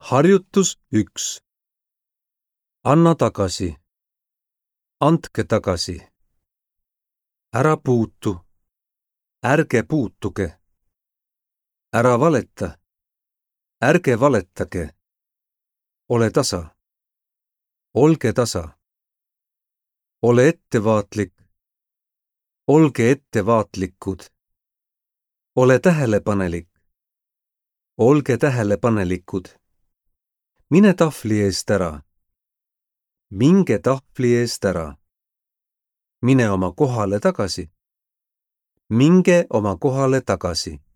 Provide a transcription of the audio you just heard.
Harjutus 1. Anna tagasi. Andke tagasi. Ära puutu. Ärge puutuge. Ära valeta. Ärge valetage. Ole tasa. Olge tasa. Ole ettevaatlik. Olge ettevaatlikud. Ole tähelepanelik. Olge tähelepanelikud. Mine tahvli eest ära. Minge tahvli eest ära. Mine oma kohale tagasi. Minge oma kohale tagasi.